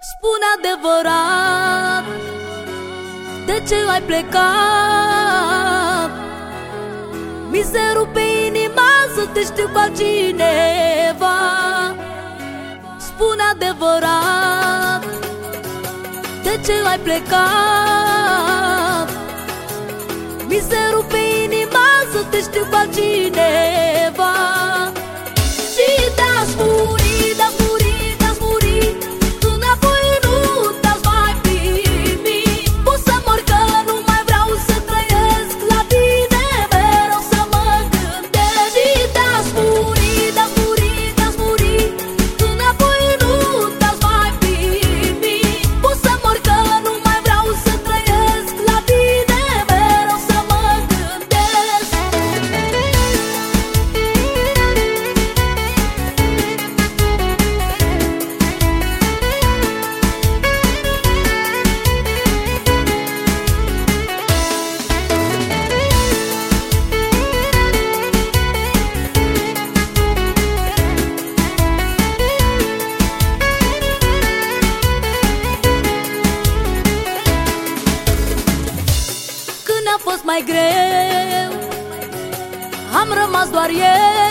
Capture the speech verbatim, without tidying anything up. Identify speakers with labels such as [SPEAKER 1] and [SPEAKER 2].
[SPEAKER 1] Spune adevărat, de ce ai plecat? Mi se rupe inima să te știu cu altcineva. Spune adevărat, de ce ai plecat? Mi se rupe inima să te știu cu altcineva. Și te-aș muri, te-aș muri, te-aș muri, înapoi nu te-aș mai primi. Pot să mor că nu mai vreau să trăiesc la tine, mereu să mă gândesc. Și te-aș muri, te-aș muri, te-aș muri, înapoi nu te-aș mai primi. Pot să mor că nu mai vreau să trăiesc la tine, mereu să mă gândesc. Când a fost mai greu, am rămas doar eu.